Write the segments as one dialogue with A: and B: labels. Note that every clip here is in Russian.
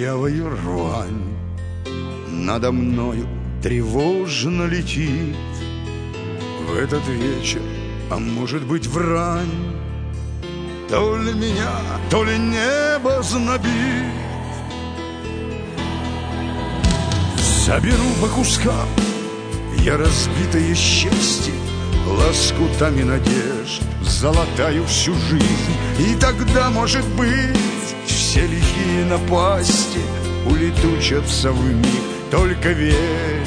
A: белую рвань. Надо мною тревожно летит в этот вечер, а может быть врань. То ли меня, то ли небо знобит. Соберу по кускам я разбитое счастье, лоскутами надежд залатаю всю жизнь. И тогда, может быть, все лихие напасти улетучатся вмиг. Только верь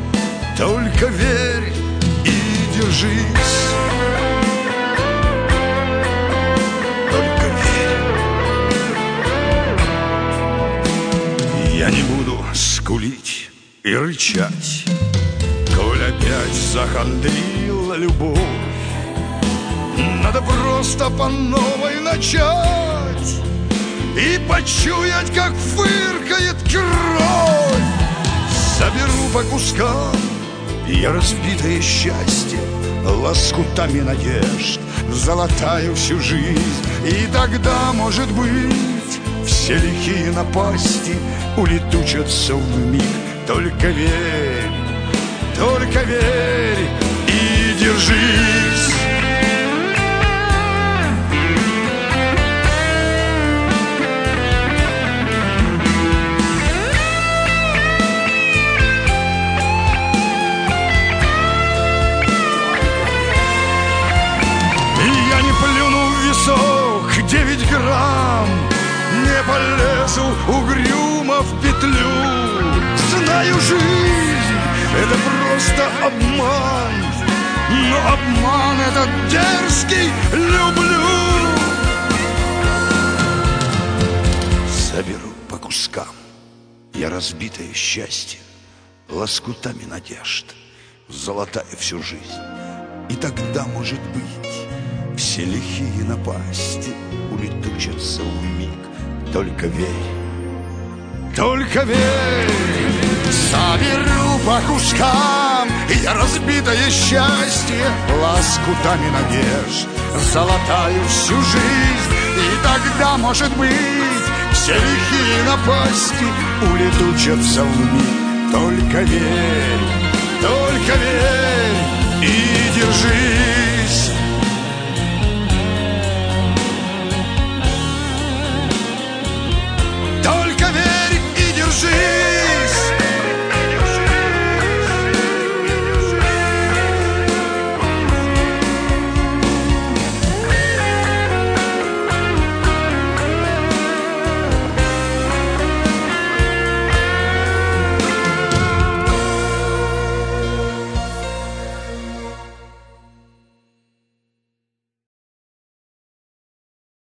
A: и держись. Только верь. Я не буду скулить и рычать, коль опять захандрила любовь. Надо просто по новой начать и почуять, как фыркает кровь. Соберу по кускам я разбитое счастье, лоскутами надежд залатаю всю жизнь. И тогда, может быть, все лихие напасти улетучатся вмиг. Только верь и держись. Я не плюну в висок 9 грамм, не полезу угрюмо в петлю. Знаю, жизнь — это просто обман, но обман этот дерзкий люблю. Соберу по кускам я разбитое счастье, лоскутами надежд залатаю всю жизнь. И тогда, может быть, все лихие напасти улетучатся вмиг. Только верь. Соберу по кускам я разбитое счастье, лоскутами надежд залатаю всю жизнь. И тогда, может быть, все лихие напасти улетучатся вмиг. Только верь и держи.